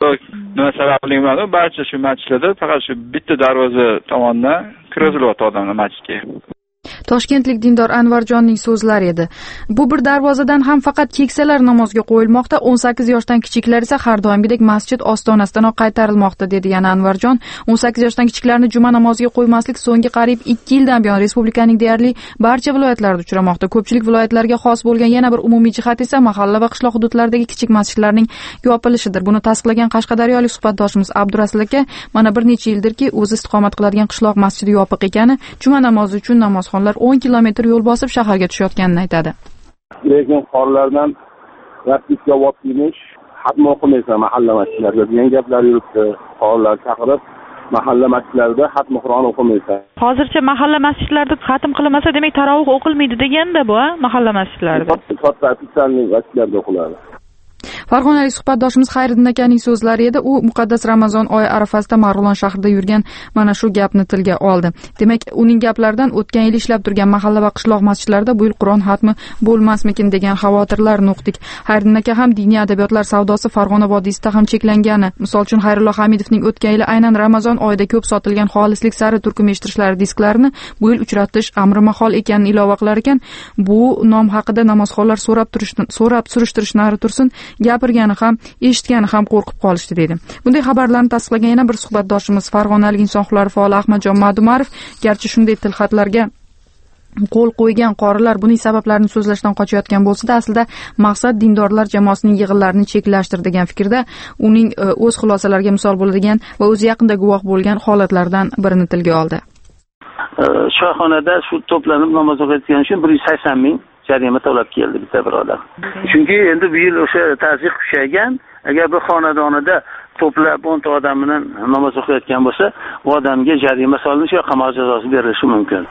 nima sababli emas, barcha shu masjidlarda faqat shu bitta darvoza tomonidan kirizilyapti odamlar masjidga. Toshkentlik dindor Anvarjonning so'zlari edi. Bu bir darvozadan ham faqat keksalar namozga qo'yilmoqda, 18 yoshdan kichiklar esa har doimgidek masjid ostonasidan qaytarilmoqda, dedi yana Anvarjon. 18 yoshdan kichiklarni juma namoziga qo'ymaslik so'nggi qariyb 2 yildan buyon respublikaning deyarli barcha viloyatlarida uchramoqda. Ko'pchilik viloyatlarga xos bo'lgan yana bir umumiy jihat esa mahalla va qishloq hududlaridagi kichik masjidlarning yopilishidir. Buni tasdiqlagan qashqadaryolik suhbatdoshimiz Abdurasul aka mana bir necha yildirki o'zi istiqomat qiladigan qishloq masjidi yopiq ekani, juma namozi uchun namozxonlar 10 kilometr yo'l bosib shaharga tushayotganini aytadi. Lekin qorlardan rasmga olib kelish, xatm o'qimaysan mahalla masjidlarida degan gaplar yuribdi. Qorlar chaqirib, mahalla masjidlarida xatm Qur'on o'qimaysan. Hozircha mahalla masjidlarida xatm qilinmasa, demak tarovih o'qilmaydi deganda bu, mahalla masjidlarida. Katta ofitsialniy masjidlarda o'qiladi. Farg'onalik suhbatdoshimiz Xayriddin akaning so'zlari edi. U muqaddas Ramazon oyi arafasida Marg'ilon shahrida yurgan mana shu gapni tilga oldi. Demak, uning gaplaridan o'tgan yil ishlab turgan mahalla va qishloq masjidlarida bu yil Qur'on xatmi bo'lmasmikin degan xavotirlarni uqdik. Xayriddin aka ham diniy adabiyotlar savdosi Farg'ona vodiysida ham cheklangani. Misol uchun Xayrullo Hamidovning o'tgan yili aynan Ramazon oyida ko'p sotilgan xolislik sari turkum eshittirishlari disklarini bu yil uchratish amri mahol ekanini ilova qilar ekan. Bu nom haqida namozxonlar so'rab surishtirishni nari tursin, gapirgani ham, eshitgani ham qo'rqib qolishdi, dedi. Bunday xabarlarni tasdiqlagan yana bir suhbatdoshimiz Farg'onalik inson huquqlari faoli Ahmadjon Madumarov, garchi shunday tilxatlarga qo'l qo'ygan qorilar buning sabablarini so'zlashdan qochayotgan bo'lsa-da, aslida maqsad dindorlar jamoasining yig'inlarini cheklashtir degan fikrda. Uning o'z xulosalariga misol bo'ladigan va o'zi yaqinda guvoh bo'lgan holatlardan birini tilga oldi. Shohxonada shu to'planib namoz o'qiyotgani uchun 180 ming jarima to'lab keldi bitta birodar. Chunki endi bu yil o'sha ta'zir kuchaygan, agar bir xonadonida to'plab 10 ta odam bilan namoz o'qiyotgan bo'lsa, bu odamga jarima solinishi yoki qamoq jazosi berilishi mumkin.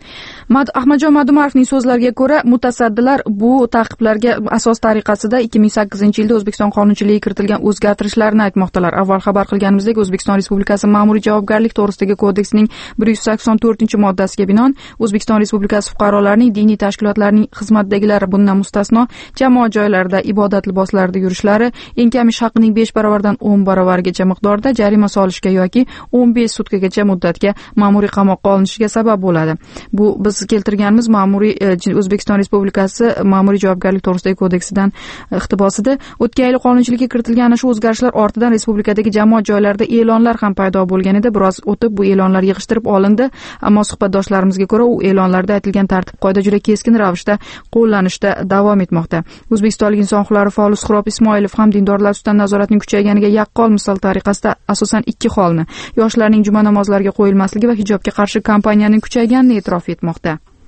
Ahmadjon Madumarovning so'zlariga ko'ra, mutasaddilar bu ta'qiblarga asos tariqasida 2008-yilda O'zbekiston qonunchiligiga kiritilgan o'zgartirishlarni aytmoqdalar. Avval xabar qilganimizdek, O'zbekiston Respublikasi Ma'muriy javobgarlik to'g'risidagi kodeksining 184-moddasiga binoan O'zbekiston Respublikasi fuqarolarining diniy tashkilotlarning xizmatdagilari bundan mustasno jamoat joylarida ibodat liboslarida yurishlari eng kam ish haqining 5 baravaridan 10 baravarigacha miqdorda jarima solishga yoki 15 sutkagacha muddatga ma'muriy qamoqqa olinishiga sabab bo'ladi. Bu biz keltirganimiz O'zbekiston Respublikasi Ma'muriy javobgarlik to'g'risidagi kodeksidan iqtibosida. O'tgan yil qonunchilikka kiritilgan shu o'zgarishlar ortidan respublikadagi jamoat joylarida e'lonlar ham paydo bo'lgan edi. Biroz o'tib bu e'lonlar yig'ishtirib olindi, ammo suhbatdoshlarimizga ko'ra u e'lonlarda aytilgan tartib-qoida juda keskin ravishda qo'llanishda davom etmoqda. O'zbekistonlik inson huquqlari faoli Suhrob Ismoilov ham dindorlar ustidan nazoratning kuchayganiga yaqqol misol tariqasida asosan ikki holni, yoshlarning juma namozlariga qo'yilmasligi va hijobga qarshi kampaniyaning kuchayganini e'tirof etmoqda.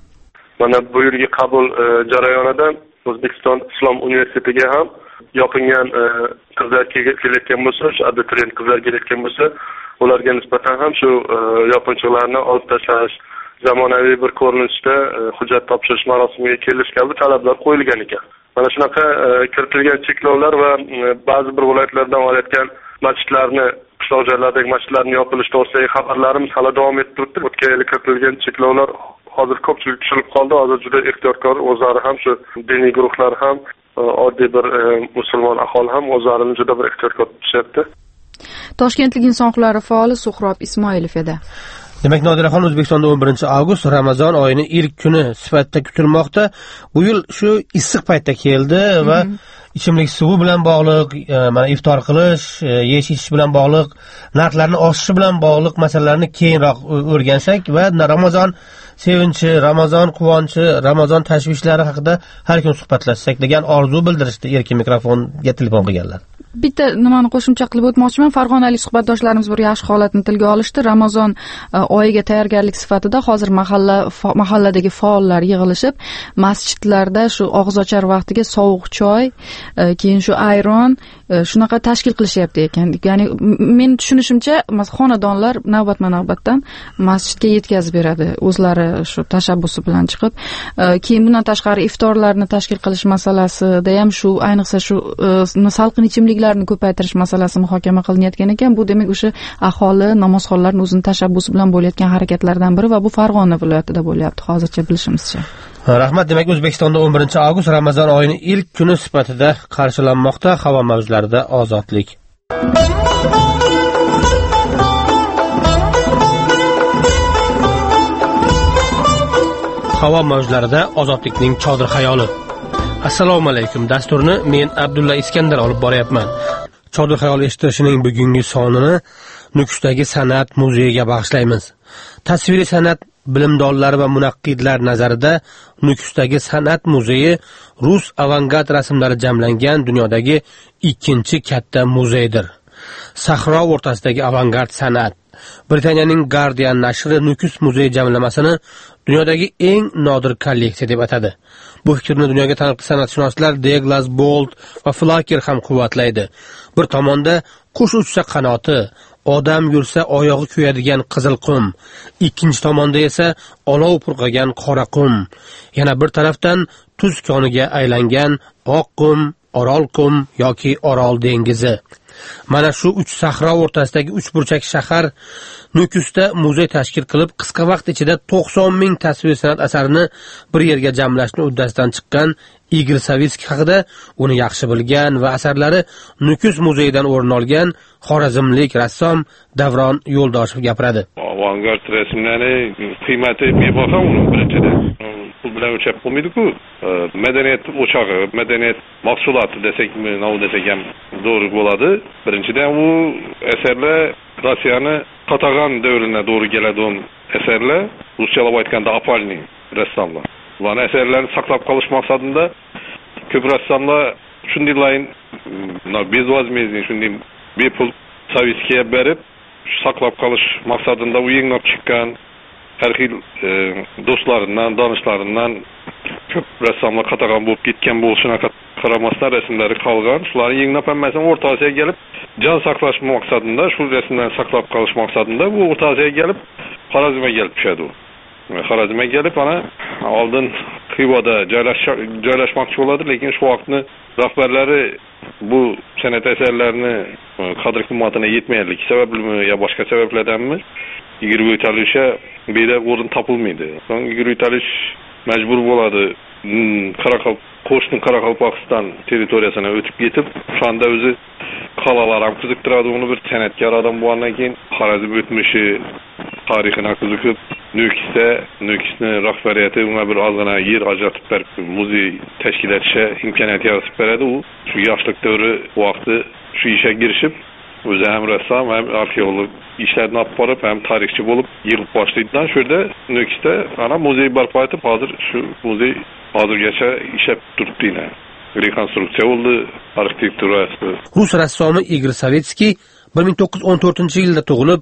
Mana bu yilgi qabul jarayonida O'zbekiston Islom universitetiga ham yopingan qizlar kelayotgan bo'lsa, shu abituriyent qizlar kelayotgan bo'lsa, ularga nisbatan ham shu yopinchiqlarni olib tashlash, zamonaviy bir ko'rinishda hujjat topshirish marosimiga kelish kabi talablar qo'yilgan ekan. Mana shunaqa kiritilgan cheklovlar va ba'zi bir viloyatlardan olayotgan masjidlarni, qishloq joylardagi masjidlarning yopilishi to'g'risidagi xabarlarimiz hali davom etib turibdi. O'tgan yil kiritilgan cheklovlar hozir ko'pchilik tushunib qoldi. Hozir juda ehtiyotkor o'zlari ham, shu diniy guruhlar ham, oddiy bir musulmon aholi ham o'zlarini juda bir ehtiyotkor tutishyapti. Toshkentlik inson huquqlari faoli Suhrob Ismoilov edi. Demak, Nodiraxon, O'zbekistonda 11-avgust Ramazon oyining ilk kuni sifatida kutilmoqda. Bu yil shu issiq paytda keldi va ichimlik suvi bilan bog'liq, mana iftor qilish, yeyish bilan bog'liq, narxlarning oshishi bilan bog'liq masalalarni keyinroq o'rgansak va Ramazon sevinchi, Ramazon quvonchi, Ramazon tashvishlari haqida har kun suhbatlashsak degan orzu bildirishdi erkin mikrofonga telefon qilganlar. Bitta nimani qo'shimcha qilib o'tmoqchiman. Farg'onalik suhbatdoshlarimiz bir yaxshi holatni tilga olishdi. Ramazon oyiga tayyorgarlik sifatida hozir mahalladagi faollar yig'ilishib, masjidlarda shu og'izochar vaqtiga sovuq choy, keyin shu ayron shunaqa tashkil qilishyapti ekan. Ya'ni men tushunishimcha, xonadonlar navbatdan masjidga yetkazib beradi, o'zlari shu tashabbusi bilan chiqib. Keyin bundan tashqari iftorlarni tashkil qilish masalasida ham shu, ayniqsa shu salqin ichimliklarni ko'paytirish masalasi muhokama qilinayotgan ekan. Bu demak o'sha aholi, namozxonlarning o'zining tashabbusi bilan bo'layotgan harakatlardan biri va bu Farg'ona viloyatida bo'lyapti hozircha bilishimizcha. Rahmat. Demak, O'zbekistonda 11-avgust Ramazon oyining ilk kuni sifatida qarshilanmoqda. Havo mavjlarida ozodlik. Havo mavjlarida ozodlikning chodir xayoli. Assalomu alaykum. Dasturni men Abdulla Iskandar olib boryapman. Chodir xayol eshittirishning bugungi sonini Nukusdagi san'at muzeyiga bag'ishlaymiz. Tasviriy san'at bilimdonlari va munaqqidlar nazarida Nukusdagi san'at muzeyi rus avangard rasmlari jamlangan dunyodagi ikkinchi katta muzeydir. Sahro o'rtasidagi avangard san'at. Britaniyaning Guardian nashri Nukus muzeyi jamlamasini dunyodagi eng nodir kolleksiya deb atadi. Bu fikrni dunyoga taniqli san'atshunoslar Douglas Bolt va Flacker ham quvvatlaydi. Bir tomonda qush uchsa qanoti, odam yursa oyog'i kuyadigan qizil qum, ikkinchi tomonda esa olov purqagan qora qum, yana bir tarafdan tuz koniga aylangan oq qum, orol qum yoki orol dengizi. Mana shu uch sahro o'rtasidagi uchburchak shahar Nukusda muzey tashkil qilib, qisqa vaqt ichida 90 ming tasvir san'at asarini bir yerga jamlashni uddasidan chiqqan Igor Savitskiy haqida uni yaxshi bilgan va asarlari Nukus muzeyidan o'rin olgan xorazmlik rassom Davron Yo'ldoshev gapiradi. Avangard rasmlari qiymati bebaho uni birinchidan. Bu bilan o'chab bo'lmaydi-ku. Madaniyat o'chog'i, madaniyat mahsuloti desakmi, nima desak ham to'g'ri bo'ladi. Birinchidan u asarlar Rossiyani qatag'an davrina to'g'ri keladigan asarlar, ruschalab aytganda apalning rassomlar. Ularning asarlarini saqlab qolish maqsadida ko'p rassomlar shunday layn bezvazmezning shunday bepul Savitskiyga berib saqlab qolish maqsadida u yanglab chiqqan har xil do'stlaridan, donishlaridan ko'p rassomlar qatag'an bo'lib ketgan bo'lishina qaramasdan rasmlari qolgan. Shularni yanglab hammasini O'rta Osiyoga kelib jon saqlash maqsadida, shu rasmlarni saqlab qolish maqsadida bu O'rta Osiyoga kelib Xorazmga kelib tushadi u. Xorazmga kelib ana oldin Xivoda joylashmoqchi bo'ladi, lekin shu vaqtni rahbarlari bu san'at asarlarini qadr qimmatini yetmaganligi sabablimi yo boshqa sabablardanmi Igor Vitalyevga beda o'rin topilmaydi. So'ng Igor Vitaliyev majbur bo'ladi qo'shni Qoraqalpog'iston territoriyasidan o'tib ketib, shunda o'zi qalalar ham qiziqtiradi uni, bir san'atkor odam bo'lgandan keyin Xorazm o'tmishi, tarixini qiziqib, Nukusni rahbariyati unga bir ozgina yer ajratib berib, muzey tashkil etishga imkoniyat yaratib beradi. U shu yoshlik davri vaqti shu ishga kirishib, o'zi ham rassom, ham arxeolog ishlarni olib borib, ham tarixchi bo'lib yig'ib boshlaydidan shu yerda Nukusda ana muzey barpo etib, hozir shu muzey hozirgacha ishlab turibdi. Rekonstruksiya bo'ldi, arxitekturasi. Rus rassomi Igor Savitskiy 1914-yilda tug'ilib,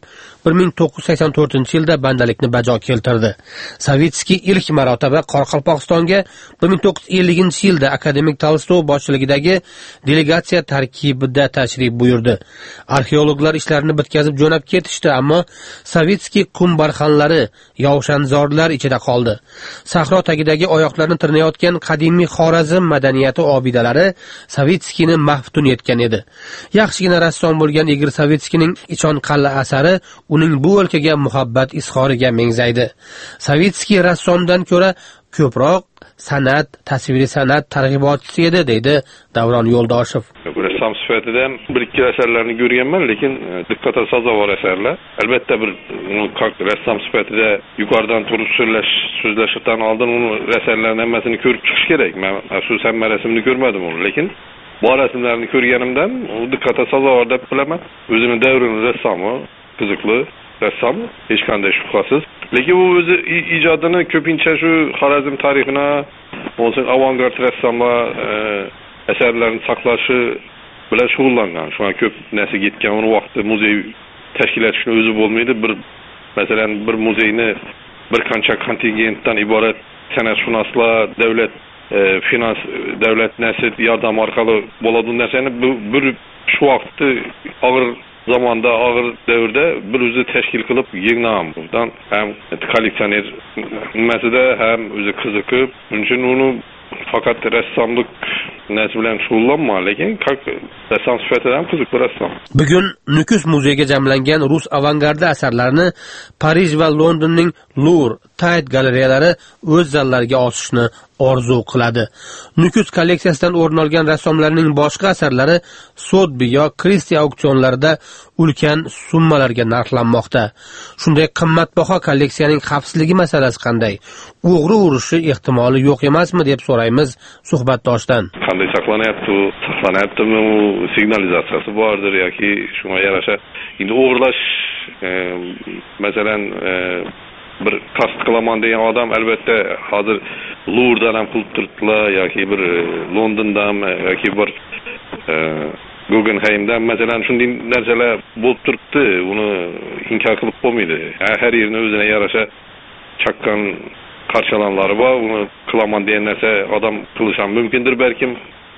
1984-yilda bandalikni bajo keltirdi. Savitskiy ilk marotaba Qoraqalpog'istonga 1950-yilda akademik Tolstoy boshchiligidagi delegatsiya tarkibida tashrif buyurdi. Arxeologlar ishlarini bitkazib jo'nab ketishdi, ammo Savitskiy qum barxanlari, yovshanzorlar ichida qoldi. Sahro tagidagi oyoqlarini tirnayotgan qadimiy Xorazm madaniyati obidalari Savitskiyni maftun etgan edi. Yaxshigina rassom bo'lgan Igor Savitskiyning Ichon qal'a asari uning bu o'lkaga muhabbat izhoriga mengzaydi. Savitskiy rassomdan ko'ra ko'proq san'at, tasviriy san'at targ'ibotchisi edi, deydi Davron Yo'ldoshev. Rassom sifatida bir ikki asarlarni ko'rganman, lekin diqqatga sazovor asarlar. Albatta bir rassom sifatida yuqoridan turib so'zlashdan oldin uni asarlarning hammasini ko'rib chiqish kerak. Men afsusan rasmni ko'rmadim uni, lekin bu rasmlarni ko'rganimdan u diqqatga sazovor deb bilaman. O'zini davrining rassomi, qiziqli rassom, hech qanday shubhasiz. Lekin u o'zi ijodini ko'pincha shu Xorazm tarixini, bo'lsin avangard rassomlar asarlarini saqlashi bilan shug'ullangan. Shunga ko'p narsa ketgan. Uni vaqtda muzey tashkil etishni o'zi bo'lmaydi. Masalan, bir muzeyni bir qancha kontingentdan iborat san'atshunoslar, davlat finans, davlat nasib yordam orqali bo'ladigan narsani bir shu vaqtda og'ir zamonda, og'ir davrda bir o'zi tashkil qilib yig'nam. Bundan ham kolleksioner nimasida ham o'zi qiziqib, uchun uni faqat rassomlik narsa bilan shug'ullanma, lekin rassom sifatida ham qiziq rassom. Bugun Nukus muzeyiga jamlangan rus avangardi asarlarini Parij va Londonning Louvre, Tate galereyalari o'z zallariga osishni orzu qiladi. Nukus kolleksiyasidan o'rin olgan rassomlarning boshqa asarlari Sotheby yo Christie auksionlarida ulkan summalarga narxlanmoqda. Shunday qimmatbaho kolleksiyaning xavfsizligi masalasi qanday? O'g'ri urishi ehtimoli yo'q emasmi deb so'raymiz suhbatdoshdan. Qanday saqlanayaptimi, signalizatsiyasi bordir yoki shunga yarasha endi o'g'irlash masalan bir qasd qilaman degan odam albatta hozir Louvre'dan ham qilib turibdilar yoki bir Londondan yoki bir Guggenheimdan masalan shunday narsalar bo'lib turibdi, uni inkor qilib bo'lmaydi. Har yerni o'zine yarasha chaqqan qarşılanları bor, uni qilaman degan narsa odam qilish ham mumkindir balkim.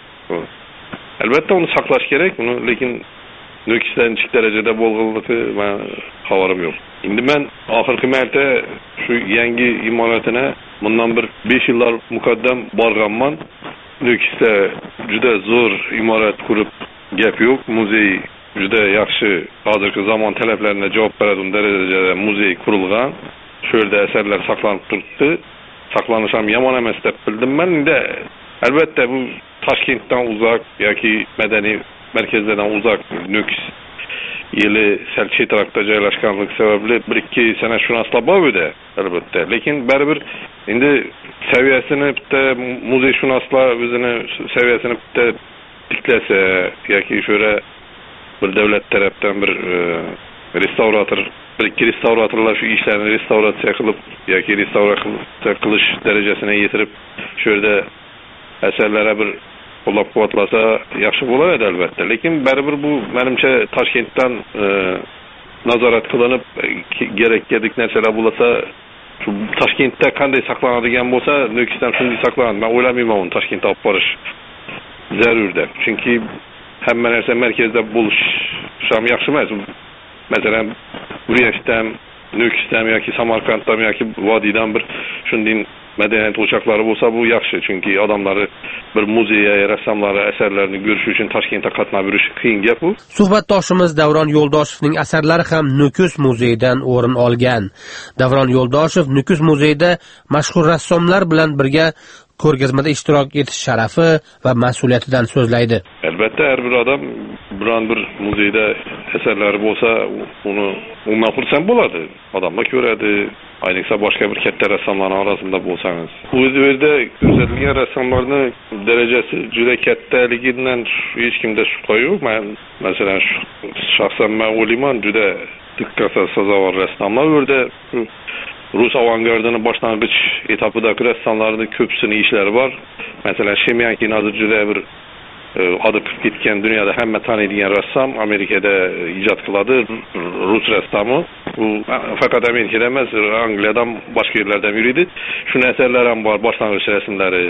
Albatta uni saqlash kerak, uni lekin Nukusdan nechik darajada bo'lganligi men xabarim yo'q. Endi men oxirgi marta shu yangi imoratini bundan bir 5 yillar muqaddam borganman. Nukusda juda zo'r imorat qurib gap yo'q. Muzey juda yaxshi, hozirgi zamon talablarına javob beradigan darajada muzey qurilgan. Shu yerda asarlar saqlanib turibdi. Saqlanish ham yomon emas deb bildim men. Endi albatta bu Toshkentdan uzoq yoki madaniy merkezlerden uzak Nukus yili sel chetroqda joylashganligi sababli 1-2 san'atshunaslar bor edi albatta. Lekin baribir endi saviyasini bitta muzeyshunoslar o'zini saviyasini bitta tiklasa yoki shura bir davlat tarafdan bir restavrator, 1-2 restavratorlar shu ishlarni restavratsiya qilib yoki restavratsiya qilish darajasine yetirib shu yerda asarlara bir qo'llab-quvvatlasa yaxshi bo'lardi albatta. Lekin baribir bu menimcha Toshkentdan nazorat qilinib kerak narsalar bo'lsa, shu Toshkentda qanday saqlanadigan bo'lsa, Nukusdan shunday saqlanadi. Men o'ylamayman uni Toshkentga olib borish zarur deb. Chunki hamma narsa markazda bo'lish ham yaxshi emas. Masalan, Urganchdan, Nukusdan yoki Samarqanddan yoki Vodiydan bir shunday madaniyat o'choqlari bo'lsa bu yaxshi, chunki odamlar bir muzeyga rassomlari asarlarini ko'rish uchun Toshkentga qatnab yurishi qiyin gap bu. Suhbatdoshimiz Davron Yo'ldoshevning asarlari ham Nukus muzeyidan o'rin olgan. Davron Yo'ldoshev Nukus muzeyida mashhur rassomlar bilan birga ko'rgazmada ishtirok etish sharafi va mas'uliyatidan so'zlaydi. Albatta har bir odam biron bir muzeyda asarlari bo'lsa, uni umuman xursand bo'ladi. Odamlar ko'radi. Ayniqsa boshqa bir katta rassomlarning orasida bo'lsangiz. Bu yerda ko'rsatilgan rassomlarning darajasi juda kattaligidan hech kimda shubha yo'q. Men masalan shaxsan men o'ylayman, juda diqqatga sazovor rassomlar bu yerda Rus avangardini boshlang'ich etapidagi rassomlarning ko'pisining ishlari bor. Masalan, Shemyankin hozir juda bir adı ketgan dunyoda hamma taniydigan rassom, Amerikada ijod qiladi, rus rassomi. U faqat Amerikada emas, Angliyadan boshqa yerlardan yuradi. Shuni asarlari ham bor, boshlang'ich rasmlari.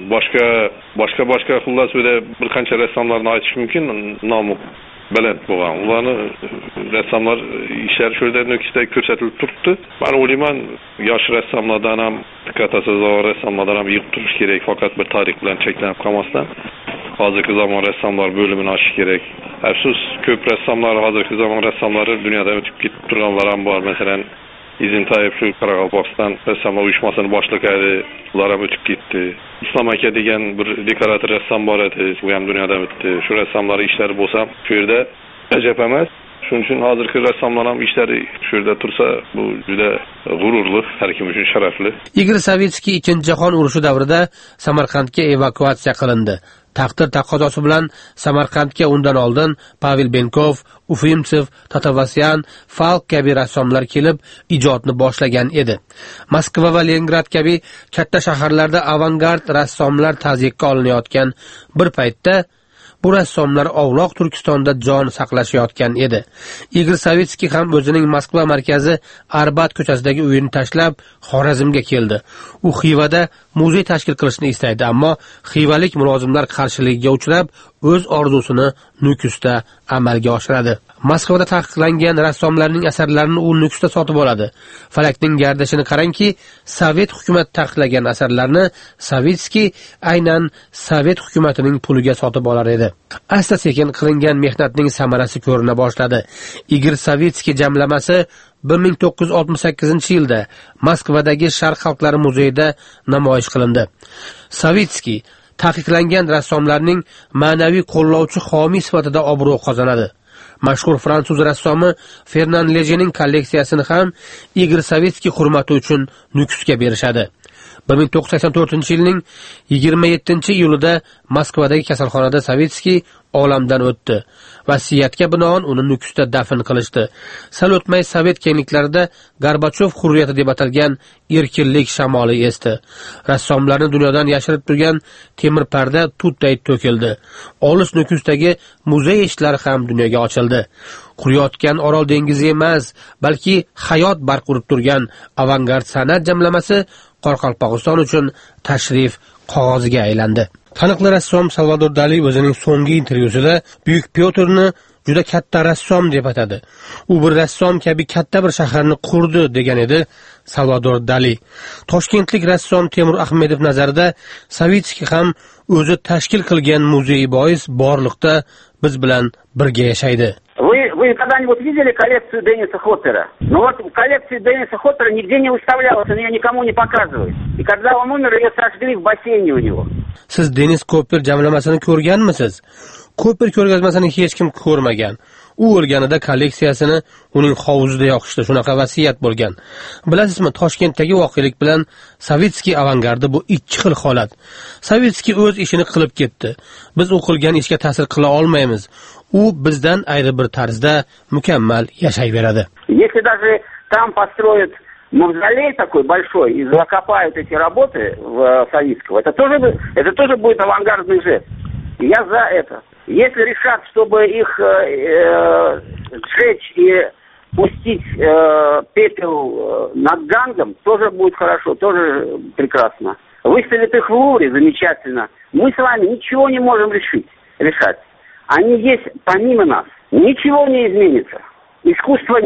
Boshqa xullas bir qancha rassomlarni aytish mumkin, nomi baland bo'lgan. Ularni rassomlar ishlari shu yerda Nukusda ko'rsatilib turibdi. Men o'ylayman, yosh rassomlardan ham, diqqatasiz rassomlardan ham yig'ib turish kerak, faqat bir tarix bilan cheklanib qolmasdan. Hozirgi zamon rassomlar bo'limini ochish kerak. Afsus, ko'p rassomlar hozirgi zamon rassomlari dunyodan o'tib ketib turganlar ham bor. Masalan, Izintayev shu Qoraqalpog'iston rassomlar uyushmasini boshlig'i, ular ham o'tib ketdi. Islom aka degan bir dekorator rassom bor edi, u ham dunyodan o'tdi. Shu rassomlar ishlari bo'lsa, shu yerda ajab emas. Shuning uchun hozirgi rassomlar ham ishlari shu yerda tursa, bu juda g'ururli, har kim uchun sharafli. Igor Savitskiy Ikkinchi jahon urushi davrida Samarqandga evakuatsiya qilindi. Taqdir taqozosi bilan Samarqandga undan oldin Pavel Benkov, Ufimtsev, Tatovasyan, Falk kabi rassomlar kelib ijodni boshlagan edi. Moskva va Leningrad kabi katta shaharlarda avangard rassomlar tazyiqqa olinayotgan bir paytda bu rassomlar ovloq Turkistonda jon saqlashayotgan edi. Igor Savitskiy ham o'zining Moskva markazi Arbat ko'chasidagi uyini tashlab Xorazmga keldi. U Xivada muzey tashkil qilishni istaydi, ammo xivalik mulozimlar qarshiligiga uchrab, o'z orzusini Nukusda amalga oshiradi. Moskvada taqiqlangan rassomlarning asarlarini u Nukusda sotib oladi. Falakning gardishini qarangki, Sovet hukumat taqiqlagan asarlarni Savitskiy aynan Sovet hukumatining puliga sotib olar edi. Asta-sekin qilingan mehnatning samarasi ko'rina boshladi. Igor Savitskiy jamlamasi 1968-yilda Moskvadagi Sharq xalqlari muzeyida namoyish qilindi. Savitskiy taqiqlangan rassomlarning ma'naviy qo'llovchi homiy sifatida obro' qozonadi. Mashhur fransuz rassomi Fernand Lejening kolleksiyasini ham Igor Savitskiy hurmati uchun Nukusga berishadi. 1984-yilning 27-iyulida Moskvadagi kasalxonada Savitskiy olamdan o'tdi. Vasiyatga binoan uni Nukusda dafn qilishdi. Sal o'tmay Sovet kengliklarida Gorbachov hurriyati deb atalgan erkinlik shamoli esdi. Rassomlarni dunyodan yashirib turgan temir parda tutday to'kildi. Olis Nukusdagi muzey ishlari ham dunyoga ochildi. Quriyotgan Orol dengizi emas, balki hayot barqaror turgan avangard san'at jamlamasi Qoraqalpog'iston uchun tashrif qog'oziga aylandi. Taniqli rassom Salvador Dali o'zining so'nggi intervyusida Buyuk Pyotrni juda katta rassom deb atadi. U bir rassom kabi katta bir shaharni qurdi degan edi Salvador Dali. Toshkentlik rassom Temur Ahmedov nazarida Savitskiy ham o'zi tashkil qilgan muzey bois borliqda biz bilan birga yashaydi. Вы когда-нибудь видели коллекцию Денниса Хоппера? Ну вот коллекция Денниса Хоппера нигде не выставлялась, он ее никому не показывает. И когда он умер, ее сожгли в бассейне у него. Siz Denis Kopper jamlamasini ko'rganmisiz? Kopper ko'rgazmasini hech kim ko'rmagan. U o'lganida kolleksiyasini uning hovuzida yoqishdi, shunaqa vasiyat bo'lgan. Bilasizmi, Toshkentdagi voqelik bilan Savitskiy avangardi bu ikki xil holat. Savitskiy o'z ishini qilib ketdi. Biz u qilgan ishga ta'sir qila olmaymiz. U bizdan ayri bir tarzda mukammal yashayveradi. Если даже там построят мавзолей такой большой и закопают эти работы в Савицкого, это тоже будет авангардный жест. Я за это. Если решат, чтобы их сжечь и пустить пепел над Гангом, тоже будет хорошо, тоже прекрасно. Выставят их в Лувре, замечательно. Мы с вами ничего не можем решать. Они есть помимо нас. Ничего не изменится. Искусство